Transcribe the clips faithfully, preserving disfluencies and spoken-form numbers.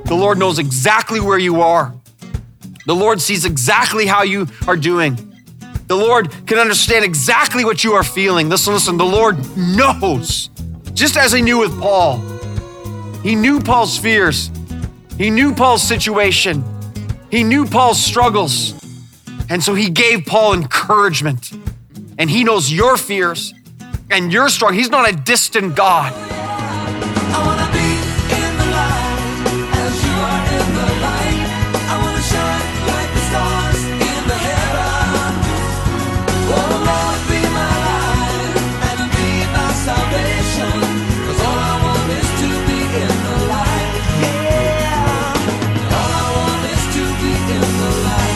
The Lord knows exactly where you are. The Lord sees exactly how you are doing. The Lord can understand exactly what you are feeling. Listen, listen, the Lord knows. Just as he knew with Paul. He knew Paul's fears. He knew Paul's situation. He knew Paul's struggles. And so he gave Paul encouragement. And he knows your fears and your struggle. He's not a distant God. I wanna be in the light as you are in the light. I wanna shine like the stars in the heaven. Oh Lord, be my light and be my salvation. 'Cause all I want is to be in the light. Yeah. All I want is to be in the light.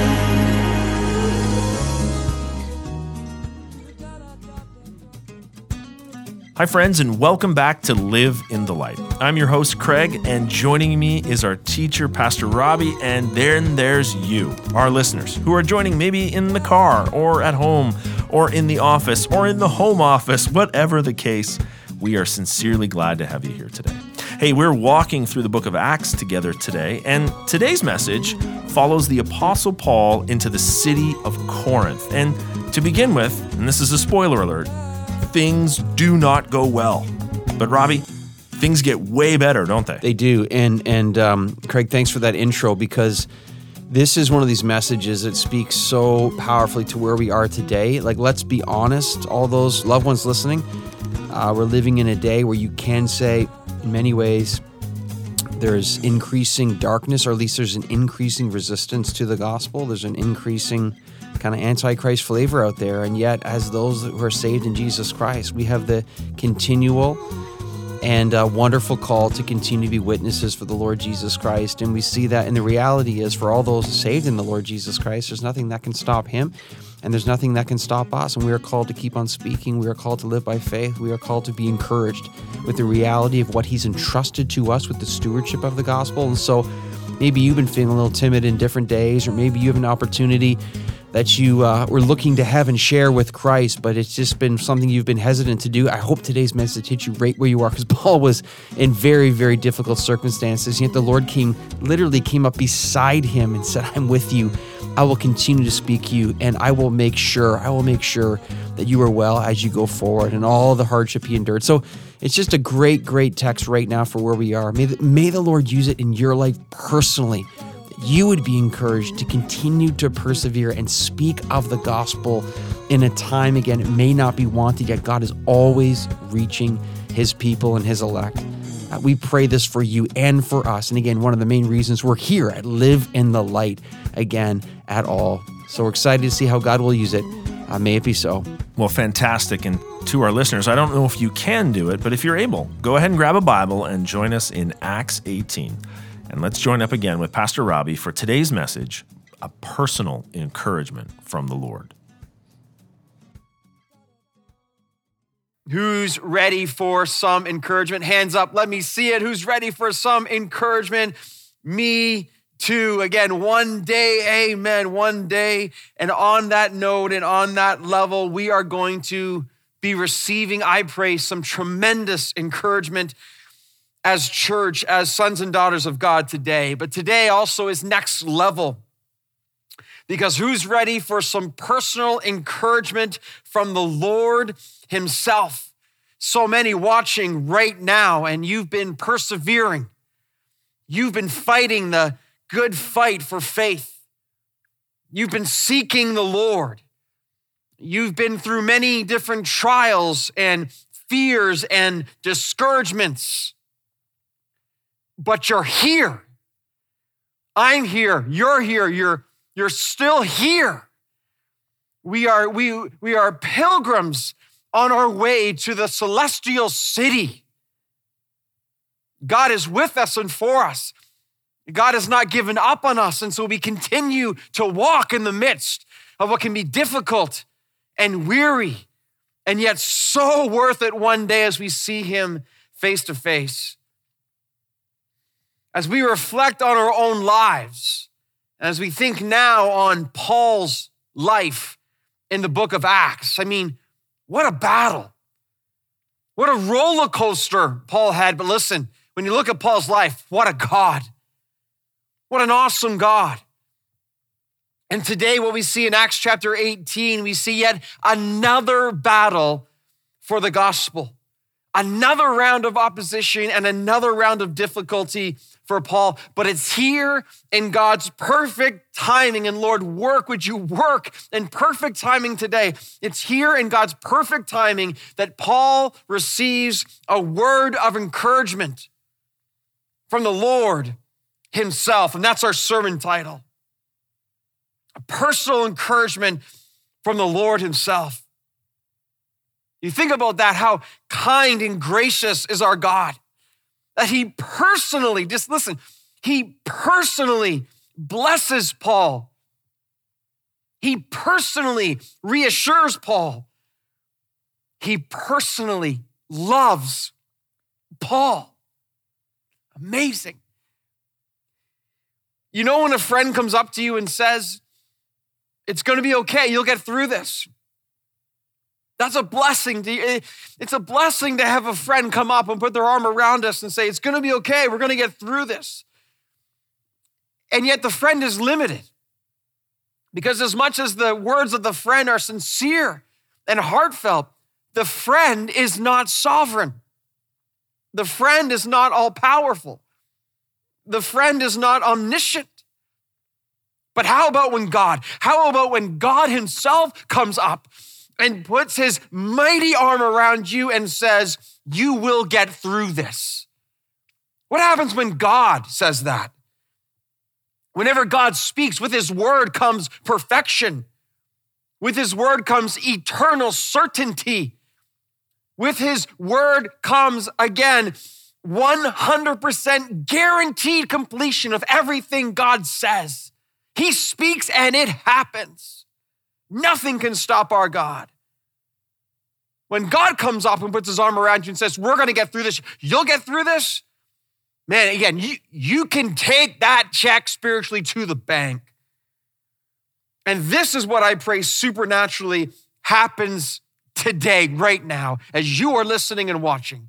Hi, friends, and welcome back to Live in the Light. I'm your host, Craig, and joining me is our teacher, Pastor Robbie, and then there's you, our listeners, who are joining maybe in the car or at home or in the office or in the home office, whatever the case. We are sincerely glad to have you here today. Hey, we're walking through the book of Acts together today, and today's message follows the Apostle Paul into the city of Corinth. And to begin with, and this is a spoiler alert, things do not go well. But Robbie, things get way better, don't they? They do. And and um, Craig, thanks for that intro, because this is one of these messages that speaks so powerfully to where we are today. Like, let's be honest, all those loved ones listening, uh, we're living in a day where you can say, in many ways, there's increasing darkness, or at least there's an increasing resistance to the gospel. There's an increasing kind of antichrist flavor out there. And yet, as those who are saved in Jesus Christ, we have the continual and uh, wonderful call to continue to be witnesses for the Lord Jesus Christ. And we see that, and the reality is, for all those saved in the Lord Jesus Christ, there's nothing that can stop him, and there's nothing that can stop us. And we are called to keep on speaking. We are called to live by faith. We are called to be encouraged with the reality of what he's entrusted to us with the stewardship of the gospel. And so maybe you've been feeling a little timid in different days, or maybe you have an opportunity that you uh, were looking to have and share with Christ, but it's just been something you've been hesitant to do. I hope today's message hits you right where you are, because Paul was in very, very difficult circumstances, yet the Lord came, literally came up beside him and said, I'm with you. I will continue to speak to you, and I will make sure, I will make sure that you are well as you go forward, and all the hardship he endured. So it's just a great, great text right now for where we are. May the, may the Lord use it in your life personally. You would be encouraged to continue to persevere and speak of the gospel in a time, again, it may not be wanted, yet God is always reaching his people and his elect. Uh, we pray this for you and for us. And again, one of the main reasons we're here at Live in the Light again at all. So we're excited to see how God will use it. Uh, may it be so. Well, fantastic. And to our listeners, I don't know if you can do it, but if you're able, go ahead and grab a Bible and join us in Acts eighteen. And let's join up again with Pastor Robbie for today's message, a personal encouragement from the Lord. Who's ready for some encouragement? Hands up, let me see it. Who's ready for some encouragement? Me too. Again, one day, amen, one day. And on that note and on that level, we are going to be receiving, I pray, some tremendous encouragement as church, as sons and daughters of God today. But today also is next level, because who's ready for some personal encouragement from the Lord himself? So many watching right now, and you've been persevering. You've been fighting the good fight for faith. You've been seeking the Lord. You've been through many different trials and fears and discouragements. But you're here. I'm here. You're here. You're, you're still here. We are, we, we are pilgrims on our way to the celestial city. God is with us and for us. God has not given up on us. And so we continue to walk in the midst of what can be difficult and weary, and yet so worth it one day as we see him face to face. As we reflect on our own lives, as we think now on Paul's life in the book of Acts, I mean, what a battle. What a roller coaster Paul had. But listen, when you look at Paul's life, what a God. What an awesome God. And today what we see in Acts chapter eighteen, we see yet another battle for the gospel. Another round of opposition and another round of difficulty for Paul, but it's here in God's perfect timing. And Lord, work, would you work in perfect timing today? It's here in God's perfect timing that Paul receives a word of encouragement from the Lord himself. And that's our sermon title. A personal encouragement from the Lord himself. You think about that, how kind and gracious is our God. That he personally, just listen, he personally blesses Paul. He personally reassures Paul. He personally loves Paul. Amazing. You know when a friend comes up to you and says, it's going to be okay, you'll get through this. That's a blessing. To, it's a blessing to have a friend come up and put their arm around us and say, it's going to be okay. We're going to get through this. And yet the friend is limited because as much as the words of the friend are sincere and heartfelt, the friend is not sovereign. The friend is not all powerful. The friend is not omniscient. But how about when God, how about when God himself comes up and puts his mighty arm around you and says, you will get through this? What happens when God says that? Whenever God speaks, with his word comes perfection. With his word comes eternal certainty. With his word comes, again, one hundred percent guaranteed completion of everything God says. He speaks and it happens. Nothing can stop our God. When God comes up and puts his arm around you and says, we're going to get through this, you'll get through this. Man, again, you, you can take that check spiritually to the bank. And this is what I pray supernaturally happens today, right now, as you are listening and watching.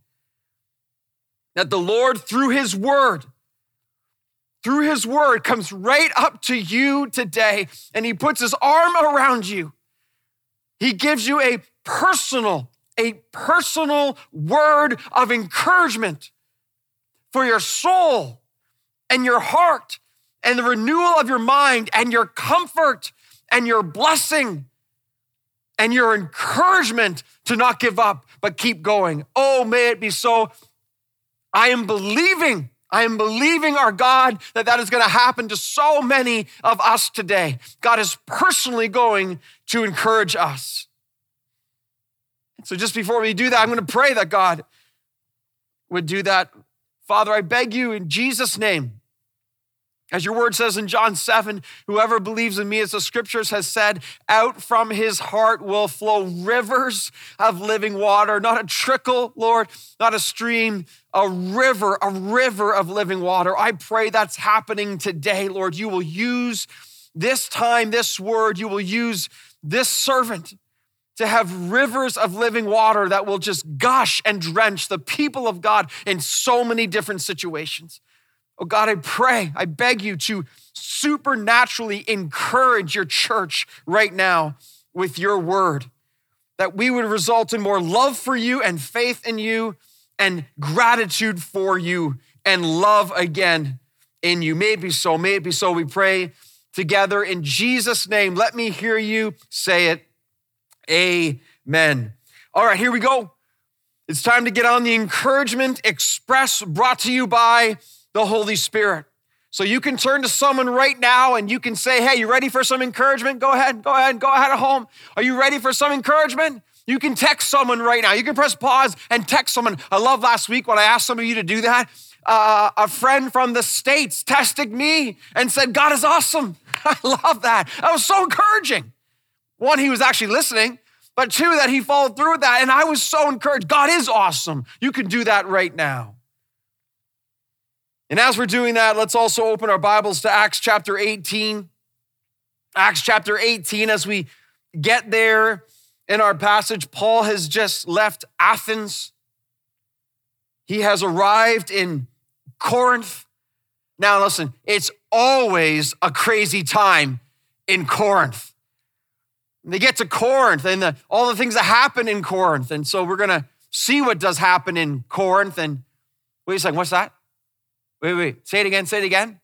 That the Lord, through his word, through his word, comes right up to you today, and he puts his arm around you. He gives you a personal, a personal word of encouragement for your soul and your heart and the renewal of your mind and your comfort and your blessing and your encouragement to not give up, but keep going. Oh, may it be so. I am believing I am believing our God that that is going to happen to so many of us today. God is personally going to encourage us. And so just before we do that, I'm going to pray that God would do that. Father, I beg you in Jesus' name, as your word says in John seven, whoever believes in me, as the scriptures has said, out from his heart will flow rivers of living water, not a trickle, Lord, not a stream, a river, a river of living water. I pray that's happening today, Lord. You will use this time, this word, you will use this servant to have rivers of living water that will just gush and drench the people of God in so many different situations. Oh God, I pray, I beg you to supernaturally encourage your church right now with your word, that we would result in more love for you and faith in you and gratitude for you and love again in you. May it be so, may it be so. We pray together in Jesus' name. Let me hear you say it. Amen. All right, here we go. It's time to get on the Encouragement Express, brought to you by the Holy Spirit. So you can turn to someone right now and you can say, hey, you ready for some encouragement? Go ahead, go ahead, go ahead at home. Are you ready for some encouragement? You can text someone right now. You can press pause and text someone. I love last week when I asked some of you to do that. Uh, a friend from the States texted me and said, God is awesome. I love that. That was so encouraging. One, he was actually listening, but two, that he followed through with that. And I was so encouraged. God is awesome. You can do that right now. And as we're doing that, let's also open our Bibles to Acts chapter eighteen. Acts chapter eighteen, as we get there in our passage, Paul has just left Athens. He has arrived in Corinth. Now listen, it's always a crazy time in Corinth. They get to Corinth and the, all the things that happen in Corinth. And so we're going to see what does happen in Corinth. And wait a second, what's that? Wait, wait, say it again, say it again.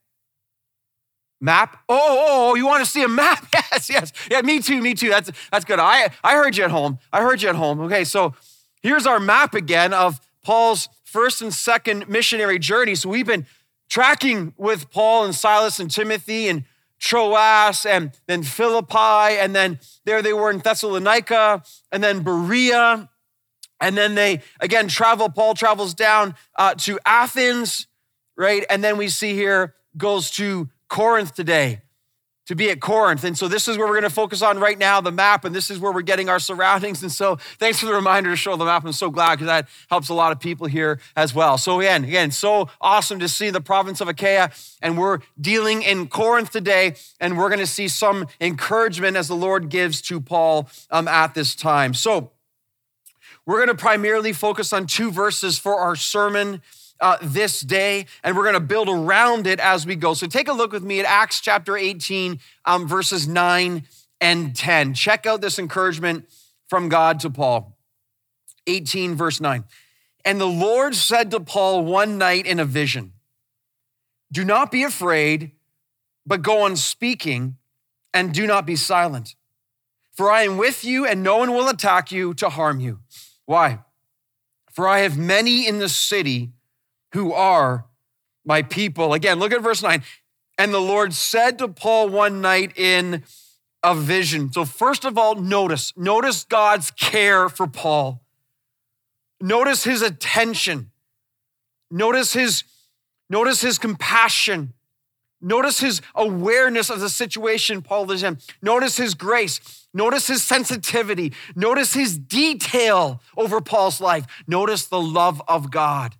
Map? Oh, oh, oh, you want to see a map? Yes, yes. Yeah, me too, me too. That's, that's good. I, I heard you at home. I heard you at home. Okay, so here's our map again of Paul's first and second missionary journey. So we've been tracking with Paul and Silas and Timothy and Troas and then Philippi, and then there they were in Thessalonica, and then Berea, and then they, again, travel, Paul travels down uh, to Athens, right? And then we see here, goes to Corinth today, to be at Corinth. And so this is where we're going to focus on right now, the map, and this is where we're getting our surroundings. And so thanks for the reminder to show the map. I'm so glad because that helps a lot of people here as well. So again, again, so awesome to see the province of Achaia, and we're dealing in Corinth today, and we're going to see some encouragement as the Lord gives to Paul um, at this time. So we're going to primarily focus on two verses for our sermon Uh, this day, and we're going to build around it as we go. So take a look with me at Acts chapter eighteen, um, verses nine and ten. Check out this encouragement from God to Paul. eighteen, verse nine. And the Lord said to Paul one night in a vision, "Do not be afraid, but go on speaking, and do not be silent. For I am with you, and no one will attack you to harm you." Why? "For I have many in the city who are my people." Again, look at verse nine. And the Lord said to Paul one night in a vision. So first of all, notice, notice God's care for Paul. Notice his attention. Notice his, notice his compassion. Notice his awareness of the situation Paul is in. Notice his grace. Notice his sensitivity. Notice his detail over Paul's life. Notice the love of God.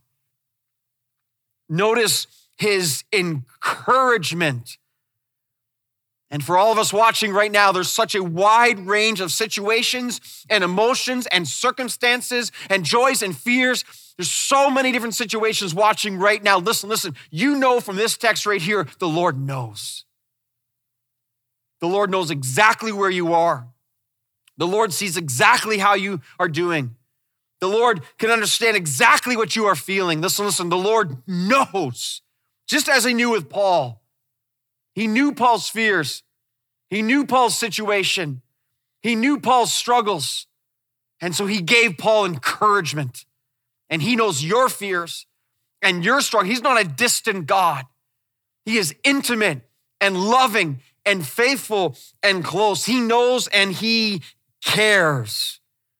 Notice his encouragement. And for all of us watching right now, there's such a wide range of situations and emotions and circumstances and joys and fears. There's so many different situations watching right now. Listen, listen, you know from this text right here, the Lord knows. The Lord knows exactly where you are. The Lord sees exactly how you are doing. The Lord can understand exactly what you are feeling. Listen, listen, the Lord knows, just as he knew with Paul. He knew Paul's fears. He knew Paul's situation. He knew Paul's struggles. And so he gave Paul encouragement. And he knows your fears and your struggle. He's not a distant God. He is intimate and loving and faithful and close. He knows and he cares.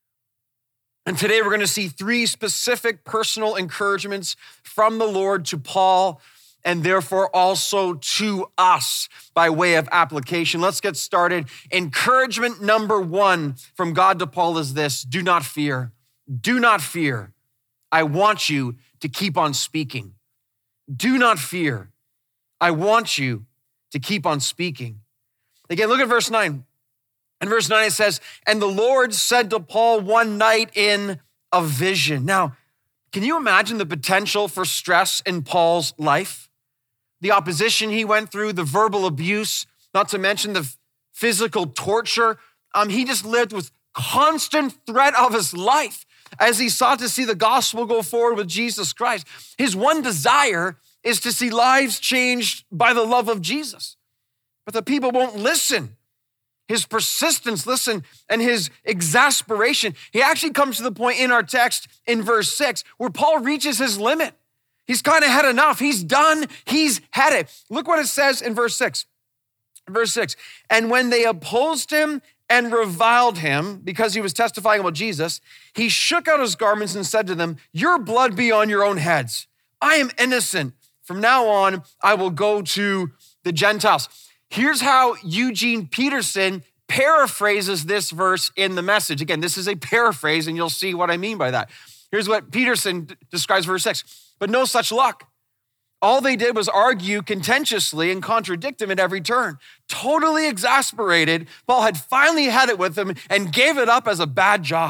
And today we're going to see three specific personal encouragements from the Lord to Paul, and therefore also to us by way of application. Let's get started. Encouragement number one from God to Paul is this: do not fear. Do not fear. I want you to keep on speaking. Do not fear. I want you to keep on speaking. Again, look at verse nine. In verse nine, it says, and the Lord said to Paul one night in a vision. Now, can you imagine the potential for stress in Paul's life? The opposition he went through, the verbal abuse, not to mention the physical torture. Um, he just lived with constant threat of his life as he sought to see the gospel go forward with Jesus Christ. His one desire is to see lives changed by the love of Jesus. But the people won't listen. His persistence, listen, and his exasperation. He actually comes to the point in our text in verse six where Paul reaches his limit. He's kind of had enough. He's done. He's had it. Look what it says in verse six. Verse six, and when they opposed him and reviled him because he was testifying about Jesus, he shook out his garments and said to them, your blood be on your own heads. I am innocent. From now on, I will go to the Gentiles. Here's how Eugene Peterson paraphrases this verse in the Message. Again, this is a paraphrase, and you'll see what I mean by that. Here's what Peterson describes verse six. But no such luck. All they did was argue contentiously and contradict him at every turn. Totally exasperated, Paul had finally had it with him and gave it up as a bad job.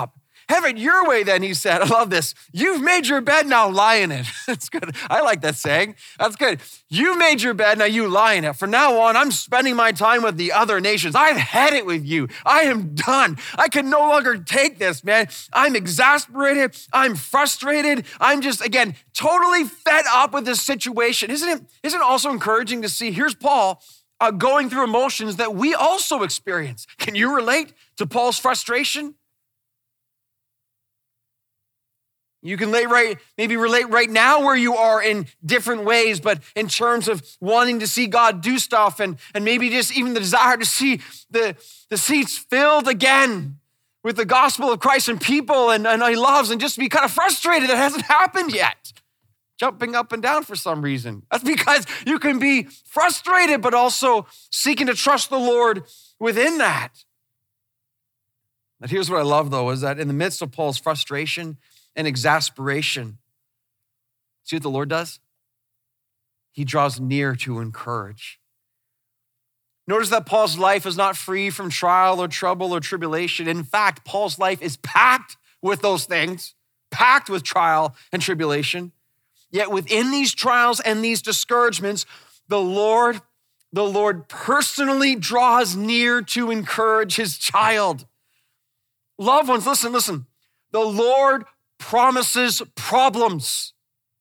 Have it your way then, he said. I love this. You've made your bed, now lie in it. That's good. I like that saying. That's good. You've made your bed, now you lie in it. From now on, I'm spending my time with the other nations. I've had it with you. I am done. I can no longer take this, man. I'm exasperated. I'm frustrated. I'm just, again, totally fed up with this situation. Isn't it, isn't it also encouraging to see, here's Paul uh, going through emotions that we also experience. Can you relate to Paul's frustration? You can lay right, maybe relate right now where you are in different ways, but in terms of wanting to see God do stuff and, and maybe just even the desire to see the, the seats filled again with the gospel of Christ and people and, and he loves, and just be kind of frustrated that hasn't happened yet. Jumping up and down for some reason. That's because you can be frustrated, but also seeking to trust the Lord within that. But here's what I love though, is that in the midst of Paul's frustration and exasperation, see what the Lord does? He draws near to encourage. Notice that Paul's life is not free from trial or trouble or tribulation. In fact, Paul's life is packed with those things, packed with trial and tribulation. Yet within these trials and these discouragements, the Lord, the Lord personally draws near to encourage his child. Loved ones, listen, listen. The Lord promises problems.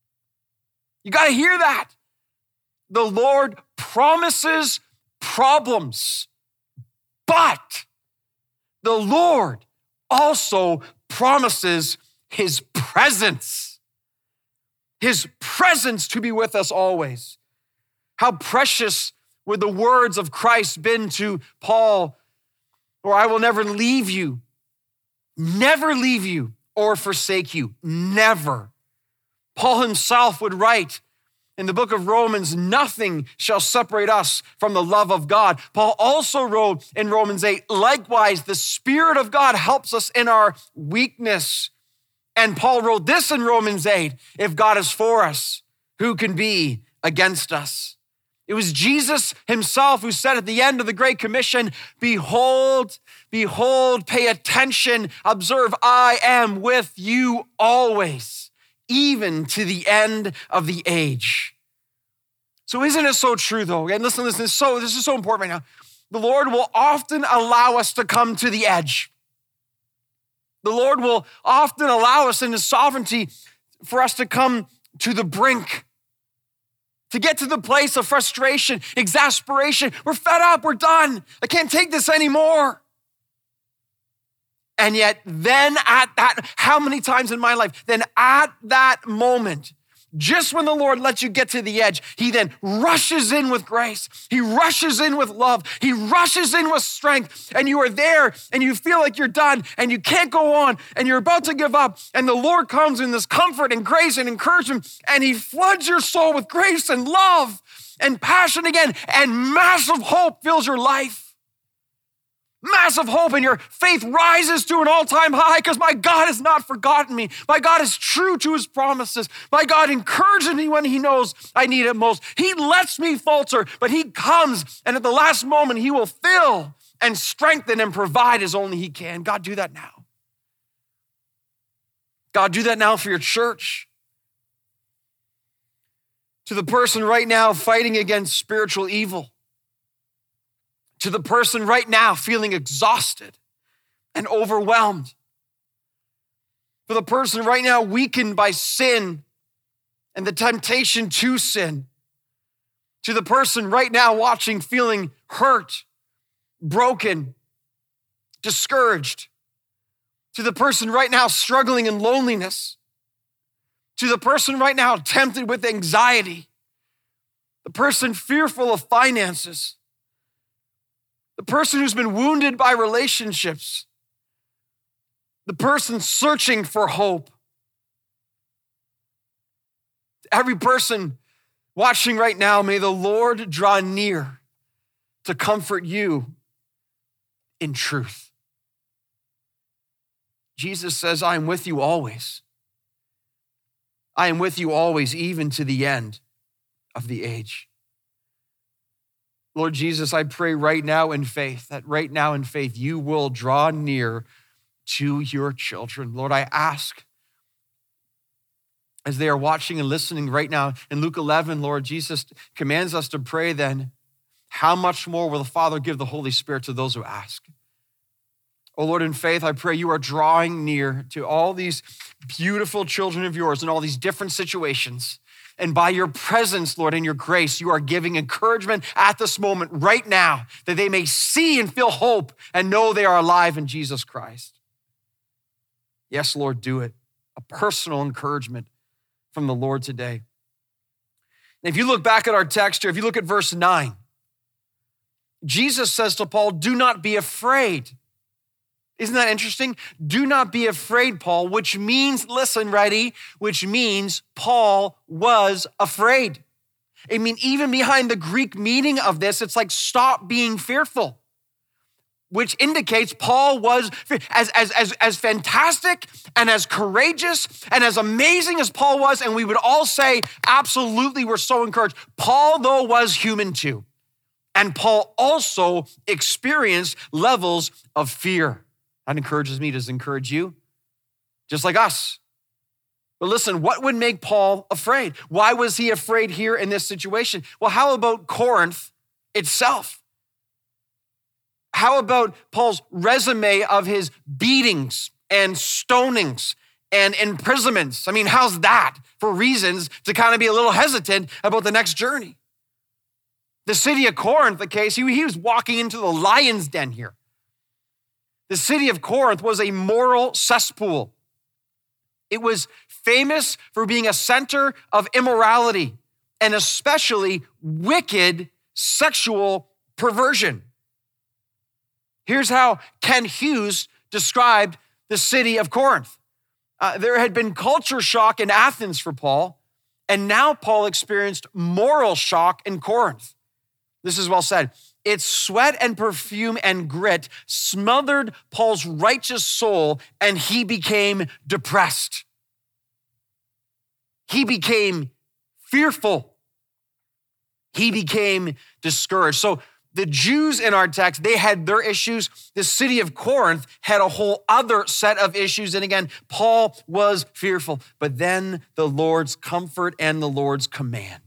You got to hear that. The Lord promises problems, but the Lord also promises his presence, his presence to be with us always. How precious would the words of Christ been to Paul, or I will never leave you, never leave you or forsake you, never. Paul himself would write in the book of Romans, nothing shall separate us from the love of God. Paul also wrote in Romans eight, likewise, the Spirit of God helps us in our weakness. And Paul wrote this in Romans eight, if God is for us, who can be against us? It was Jesus himself who said at the end of the Great Commission, behold, behold, pay attention, observe, I am with you always, even to the end of the age. So isn't it so true though? And listen, listen, this is so, this is so important right now. The Lord will often allow us to come to the edge. The Lord will often allow us in his sovereignty for us to come to the brink, to get to the place of frustration, exasperation. We're fed up, we're done. I can't take this anymore. And yet then at that, how many times in my life, then at that moment, just when the Lord lets you get to the edge, he then rushes in with grace. He rushes in with love. He rushes in with strength. And you are there and you feel like you're done and you can't go on and you're about to give up. And the Lord comes in this comfort and grace and encouragement and he floods your soul with grace and love and passion again, and massive hope fills your life. Massive hope, and your faith rises to an all-time high because my God has not forgotten me. My God is true to his promises. My God encourages me when he knows I need it most. He lets me falter, but he comes, and at the last moment, he will fill and strengthen and provide as only he can. God, do that now. God, do that now for your church. To the person right now fighting against spiritual evil, to the person right now feeling exhausted and overwhelmed, for the person right now weakened by sin and the temptation to sin, to the person right now watching feeling hurt, broken, discouraged, to the person right now struggling in loneliness, to the person right now tempted with anxiety, the person fearful of finances, the person who's been wounded by relationships, the person searching for hope. Every person watching right now, may the Lord draw near to comfort you in truth. Jesus says, I am with you always. I am with you always, even to the end of the age. Lord Jesus, I pray right now in faith, that right now in faith, you will draw near to your children. Lord, I ask as they are watching and listening right now in Luke eleven, Lord, Jesus commands us to pray then, how much more will the Father give the Holy Spirit to those who ask? Oh Lord, in faith, I pray you are drawing near to all these beautiful children of yours in all these different situations. And by your presence, Lord, and your grace, you are giving encouragement at this moment right now that they may see and feel hope and know they are alive in Jesus Christ. Yes, Lord, do it. A personal encouragement from the Lord today. And if you look back at our text here, if you look at verse nine, Jesus says to Paul, do not be afraid. Isn't that interesting? Do not be afraid, Paul, which means, listen, ready, which means Paul was afraid. I mean, even behind the Greek meaning of this, it's like stop being fearful, which indicates Paul was, as, as, as, as fantastic and as courageous and as amazing as Paul was, and we would all say, absolutely, we're so encouraged. Paul, though, was human too. And Paul also experienced levels of fear. That encourages me. Does it encourage you? Just like us. But listen, what would make Paul afraid? Why was he afraid here in this situation? Well, how about Corinth itself? How about Paul's resume of his beatings and stonings and imprisonments? I mean, how's that for reasons to kind of be a little hesitant about the next journey? The city of Corinth, the case, he, he was walking into the lion's den here. The city of Corinth was a moral cesspool. It was famous for being a center of immorality and especially wicked sexual perversion. Here's how Ken Hughes described the city of Corinth. Uh, there had been culture shock in Athens for Paul, and now Paul experienced moral shock in Corinth. This is well said. Its sweat and perfume and grit smothered Paul's righteous soul, and he became depressed. He became fearful. He became discouraged. So the Jews in our text, they had their issues. The city of Corinth had a whole other set of issues. And again, Paul was fearful. But then the Lord's comfort and the Lord's command.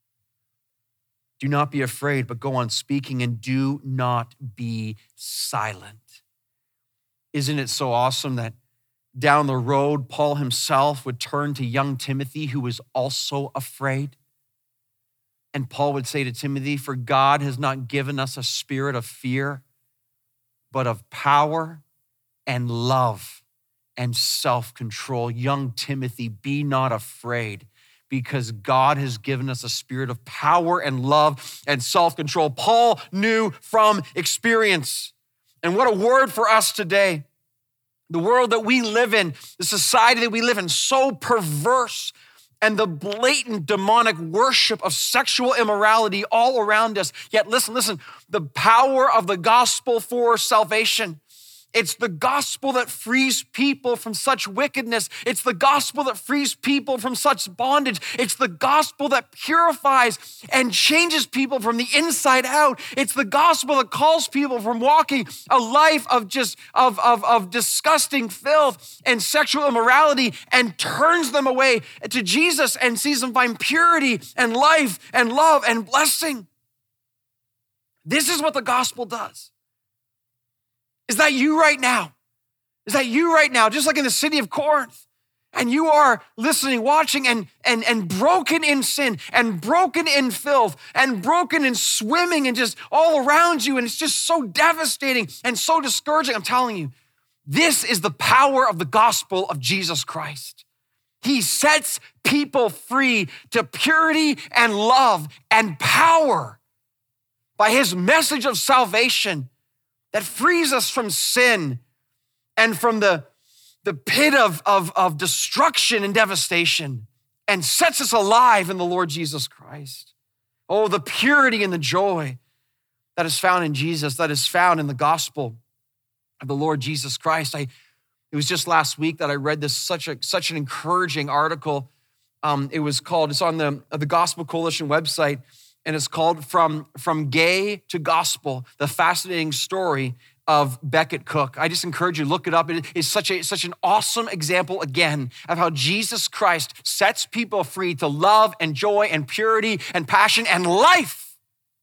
Do not be afraid, but go on speaking, and do not be silent. Isn't it so awesome that down the road, Paul himself would turn to young Timothy, who was also afraid? And Paul would say to Timothy, for God has not given us a spirit of fear, but of power and love and self-control. Young Timothy, be not afraid, because God has given us a spirit of power and love and self-control. Paul knew from experience. And what a word for us today. The world that we live in, the society that we live in, so perverse, and the blatant demonic worship of sexual immorality all around us. Yet listen, listen, the power of the gospel for salvation. It's the gospel that frees people from such wickedness. It's the gospel that frees people from such bondage. It's the gospel that purifies and changes people from the inside out. It's the gospel that calls people from walking a life of just of, of, of disgusting filth and sexual immorality and turns them away to Jesus and sees them find purity and life and love and blessing. This is what the gospel does. Is that you right now? Is that you right now? Just like in the city of Corinth. And you are listening, watching, and, and, and broken in sin, and broken in filth, and broken in swimming, and just all around you. And it's just so devastating and so discouraging. I'm telling you, this is the power of the gospel of Jesus Christ. He sets people free to purity and love and power by his message of salvation that frees us from sin and from the, the pit of, of, of destruction and devastation and sets us alive in the Lord Jesus Christ. Oh, the purity and the joy that is found in Jesus, that is found in the gospel of the Lord Jesus Christ. I, it was just last week that I read this such a such an encouraging article. Um, it was called, it's on the, the Gospel Coalition website, and it's called From, From Gay to Gospel, the fascinating story of Beckett Cook. I just encourage you, look it up. It is such a such an awesome example, again, of how Jesus Christ sets people free to love and joy and purity and passion and life.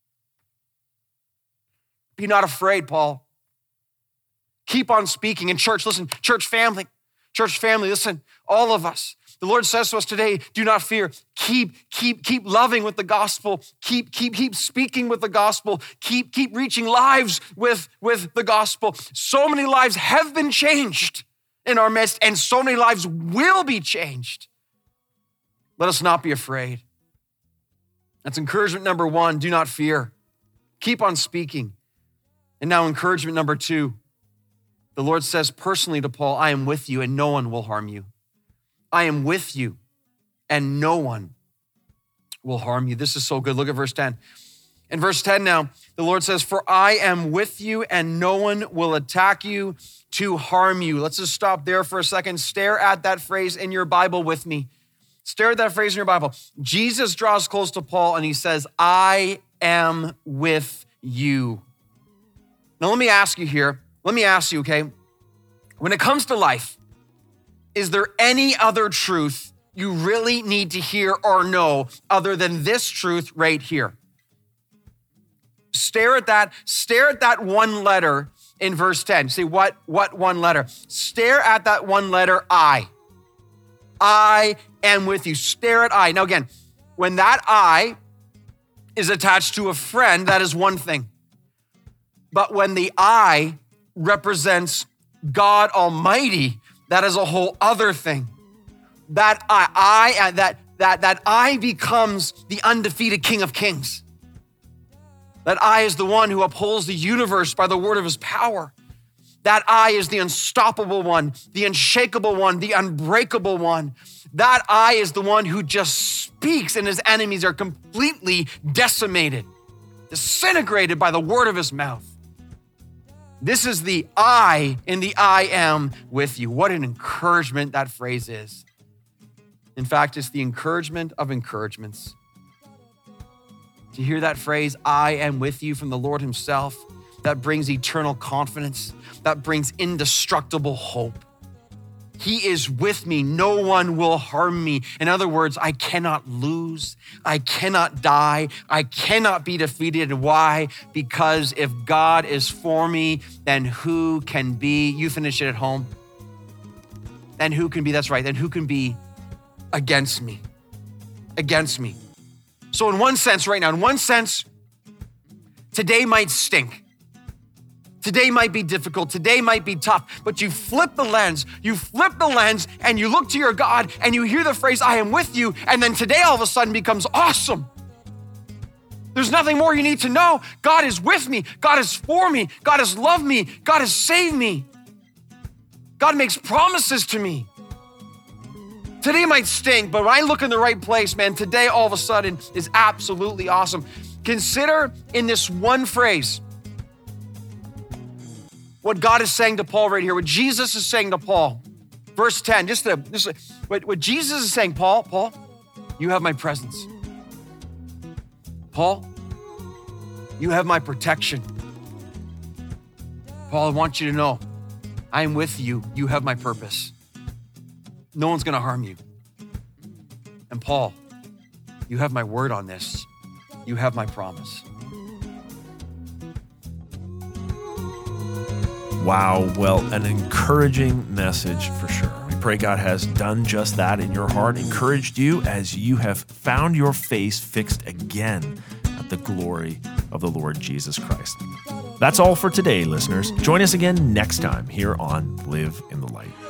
Be not afraid, Paul. Keep on speaking. And church, listen, church family, church family, listen, all of us. The Lord says to us today, do not fear. Keep, keep, keep loving with the gospel. Keep, keep, keep speaking with the gospel. Keep, keep reaching lives with, with the gospel. So many lives have been changed in our midst, and so many lives will be changed. Let us not be afraid. That's encouragement number one, do not fear. Keep on speaking. And now encouragement number two, the Lord says personally to Paul, I am with you and no one will harm you. I am with you and no one will harm you. This is so good. Look at verse ten. In verse ten now, the Lord says, for I am with you and no one will attack you to harm you. Let's just stop there for a second. Stare at that phrase in your Bible with me. Stare at that phrase in your Bible. Jesus draws close to Paul and he says, I am with you. Now let me ask you here, let me ask you, okay, when it comes to life, is there any other truth you really need to hear or know other than this truth right here? Stare at that, stare at that one letter in verse ten. See, what, what one letter? Stare at that one letter, I. I am with you. Stare at I. Now again, when that I is attached to a friend, that is one thing. But when the I represents God Almighty, that is a whole other thing. That I, I, that, that, that I becomes the undefeated King of Kings. That I is the one who upholds the universe by the word of his power. That I is the unstoppable one, the unshakable one, the unbreakable one. That I is the one who just speaks and his enemies are completely decimated, disintegrated by the word of his mouth. This is the I in the I am with you. What an encouragement that phrase is. In fact, it's the encouragement of encouragements. To hear that phrase, I am with you from the Lord himself, that brings eternal confidence, that brings indestructible hope. He is with me. No one will harm me. In other words, I cannot lose. I cannot die. I cannot be defeated. Why? Because if God is for me, then who can be? You finish it at home. Then who can be? That's right. Then who can be against me? Against me. So in one sense right now, in one sense, today might stink. Today might be difficult. Today might be tough, but you flip the lens, you flip the lens and you look to your God and you hear the phrase, I am with you. And then today all of a sudden becomes awesome. There's nothing more you need to know. God is with me. God is for me. God has loved me. God has saved me. God makes promises to me. Today might stink, but when I look in the right place, man, today all of a sudden is absolutely awesome. Consider in this one phrase, what God is saying to Paul right here, what Jesus is saying to Paul. Verse ten, just, to, just to, what, what Jesus is saying, Paul, Paul, you have my presence. Paul, you have my protection. Paul, I want you to know, I am with you. You have my purpose. No one's gonna harm you. And Paul, you have my word on this. You have my promise. Wow, well, an encouraging message for sure. We pray God has done just that in your heart, encouraged you as you have found your face fixed again at the glory of the Lord Jesus Christ. That's all for today, listeners. Join us again next time here on Live in the Light.